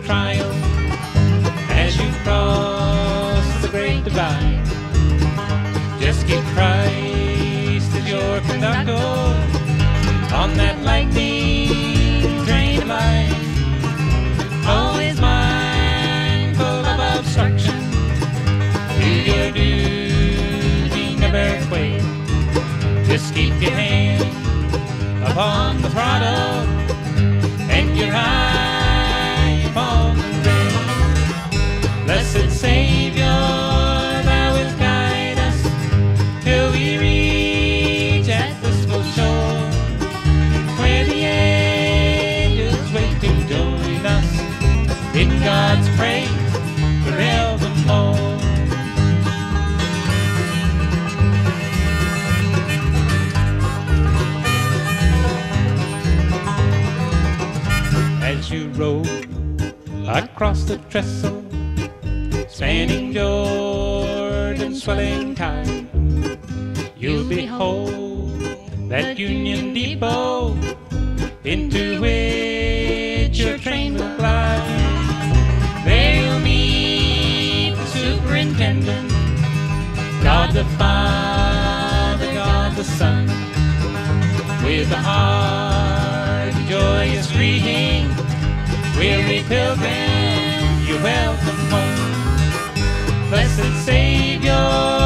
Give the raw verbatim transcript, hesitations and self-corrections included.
trial as you cross the great divide. Just keep Christ as your conductor on that lightning train of life. Always mindful of obstruction, do your duty, never quit. Just keep your hand upon the throttle and your eye upon the rail. Blessed Savior, thou wilt guide us till we reach at the smooth shore, where the angels wait to join us in God's praise forevermore. As you roll across the trestle, spanning Jordan's swelling tide, you'll behold that Union Depot into which your train will glide. There you'll meet the superintendent, God the Father, God the Son, with a heart of joyous greeting. Weary pilgrim, you're welcome home. Blessed Savior,